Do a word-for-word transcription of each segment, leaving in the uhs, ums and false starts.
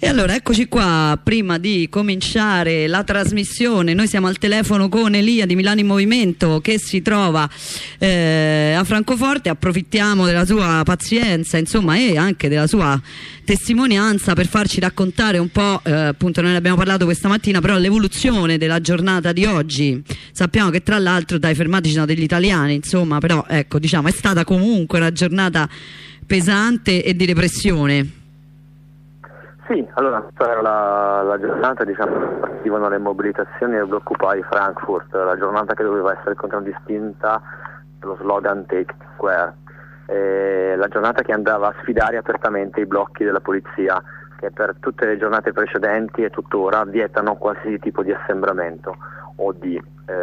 E allora eccoci qua, prima di cominciare la trasmissione noi siamo al telefono con Elia di Milano in Movimento che si trova eh, a Francoforte. Approfittiamo della sua pazienza, insomma, e anche della sua testimonianza per farci raccontare un po', eh, appunto noi ne abbiamo parlato questa mattina, però l'evoluzione della giornata di oggi. Sappiamo che tra l'altro dai fermati ci sono degli italiani, insomma, però ecco, diciamo, è stata comunque una giornata pesante e di repressione. Sì, allora questa era la, la giornata, diciamo, partivano le mobilitazioni e Occupy Frankfurt, la giornata che doveva essere contraddistinta dallo slogan Take Square, e la giornata che andava a sfidare apertamente i blocchi della polizia che per tutte le giornate precedenti e tuttora vietano qualsiasi tipo di assembramento o di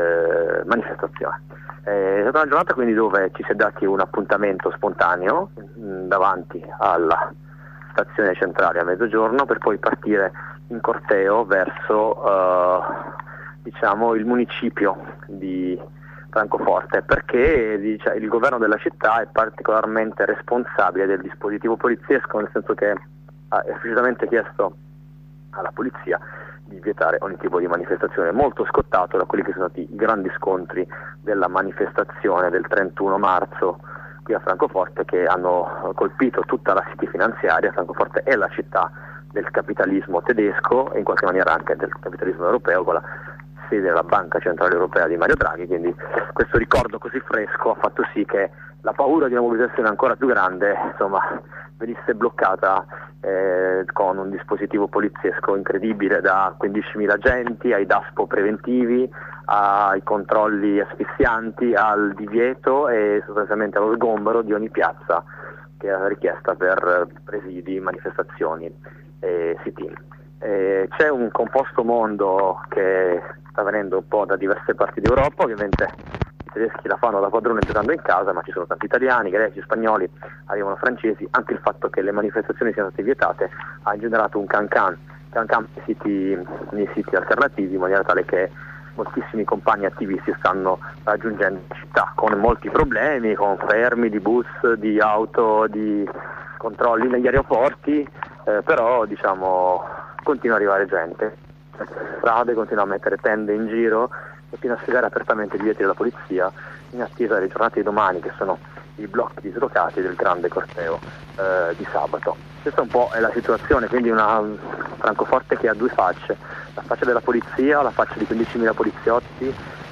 eh, manifestazione. È stata una giornata quindi dove ci si è dati un appuntamento spontaneo mh, davanti alla stazione centrale a mezzogiorno per poi partire in corteo verso uh, diciamo il municipio di Francoforte, perché dice, il governo della città è particolarmente responsabile del dispositivo poliziesco, nel senso che ha esplicitamente chiesto alla polizia di vietare ogni tipo di manifestazione, molto scottato da quelli che sono stati i grandi scontri della manifestazione del trentuno marzo qui a Francoforte, che hanno colpito tutta la city finanziaria. Francoforte è la città del capitalismo tedesco e in qualche maniera anche del capitalismo europeo, con la sede della Banca Centrale Europea di Mario Draghi, quindi questo ricordo così fresco ha fatto sì che la paura di una mobilitazione ancora più grande, insomma, venisse bloccata eh, con un dispositivo poliziesco incredibile, da quindicimila agenti ai DASPO preventivi, ai controlli asfissianti, al divieto e sostanzialmente allo sgombero di ogni piazza che era richiesta per presidi, manifestazioni e sit-in. Eh, c'è un composto mondo che sta venendo un po' da diverse parti d'Europa, ovviamente i tedeschi la fanno da padrone giocando in casa, ma ci sono tanti italiani, greci, spagnoli, arrivano francesi. Anche il fatto che le manifestazioni siano state vietate ha generato un can-can, can-can nei siti, nei siti alternativi, in maniera tale che moltissimi compagni attivisti stanno raggiungendo la città con molti problemi, con fermi di bus, di auto, di controlli negli aeroporti, eh, però diciamo continua ad arrivare gente, strade, continua a mettere tende in giro e fino a spiegare apertamente i divieti della polizia in attesa delle giornate di domani, che sono i blocchi dislocati del grande corteo eh, di sabato. Questa un po' è la situazione, quindi una Francoforte che ha due facce, la faccia della polizia, la faccia di quindicimila poliziotti,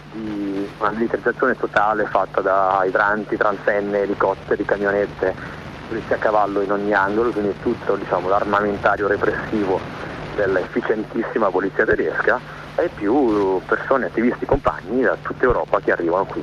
di una militarizzazione totale fatta da idranti, transenne, elicotteri, camionette, polizia a cavallo in ogni angolo, quindi tutto, diciamo, l'armamentario repressivo dell'efficientissima polizia tedesca, e più persone, attivisti, compagni da tutta Europa che arrivano qui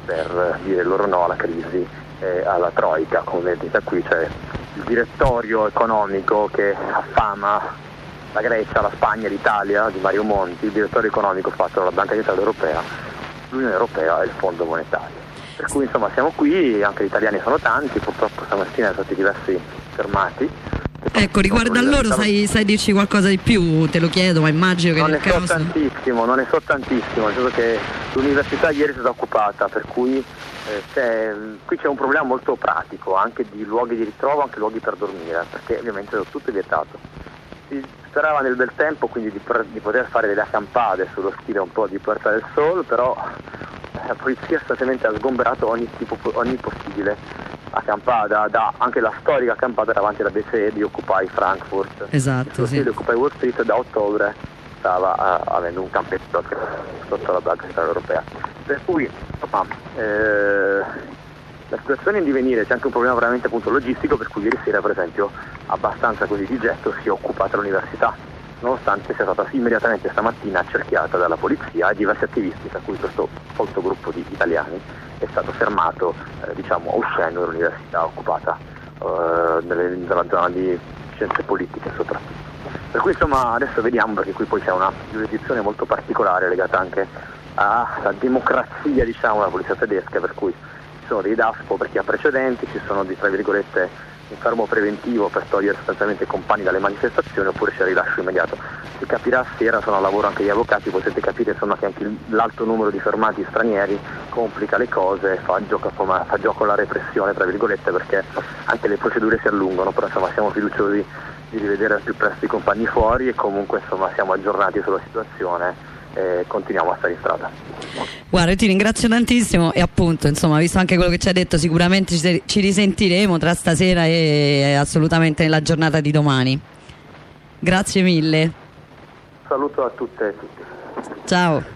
per dire il loro no alla crisi e alla troica. Come vedete qui c'è il direttorio economico che affama la Grecia, la Spagna, l'Italia di Mario Monti, il direttorio economico fatto dalla Banca Centrale Europea, l'Unione Europea e il Fondo Monetario. Per cui insomma siamo qui, anche gli italiani sono tanti, purtroppo stamattina sono stati diversi fermati. Ecco, riguardo a loro sai, sai dirci qualcosa di più? Te lo chiedo, ma immagino che non nel ne so caso... tantissimo, non ne so tantissimo, nel senso che l'università ieri è stata occupata, per cui eh, c'è, qui c'è un problema molto pratico, anche di luoghi di ritrovo, anche luoghi per dormire, perché ovviamente tutto è vietato. Si sperava nel bel tempo, quindi di, di poter fare delle accampate sullo stile un po' di Puerta del Sol, però la polizia sostanzialmente ha sgomberato ogni tipo, ogni possibile accampata, da anche la storica accampata davanti alla B C E di Occupy Frankfurt. Esatto, sì. Di Occupy Wall Street da ottobre stava uh, avendo un campetto sotto la Banca Centrale Europea. Per cui insomma, eh, la situazione in divenire, c'è anche un problema veramente appunto logistico, per cui ieri sera per esempio abbastanza così di getto si è occupata l'università, nonostante sia stata immediatamente stamattina accerchiata dalla polizia, e diversi attivisti, tra cui questo folto gruppo di italiani, è stato fermato eh, diciamo uscendo dall'università occupata eh, nelle, nella zona di scienze politiche soprattutto. Per cui insomma adesso vediamo, perché qui poi c'è una giurisdizione molto particolare legata anche alla democrazia, diciamo, della polizia tedesca, per cui ci sono dei DASPO per chi ha precedenti, ci sono dei, tra virgolette, un fermo preventivo per togliere sostanzialmente i compagni dalle manifestazioni, oppure c'è il rilascio immediato. Si capirà sera, sono a lavoro anche gli avvocati, potete capire insomma che anche il, l'alto numero di fermati stranieri complica le cose, fa gioco, insomma, fa gioco alla repressione tra virgolette, perché anche le procedure si allungano, però insomma siamo fiduciosi di rivedere al più presto i compagni fuori e comunque insomma siamo aggiornati sulla situazione e continuiamo a stare in strada. Guarda, ti ringrazio tantissimo e appunto insomma, visto anche quello che ci hai detto, sicuramente ci, ci risentiremo tra stasera e assolutamente nella giornata di domani. Grazie mille. Saluto a tutte e tutti. Ciao.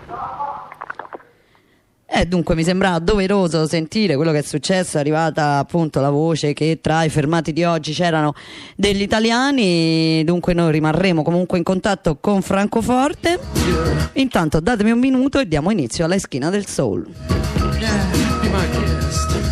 Eh, dunque mi sembrava doveroso sentire quello che è successo. È arrivata appunto la voce che tra i fermati di oggi c'erano degli italiani, dunque noi rimarremo comunque in contatto con Francoforte. Intanto datemi un minuto e diamo inizio alla Eschina del Soul.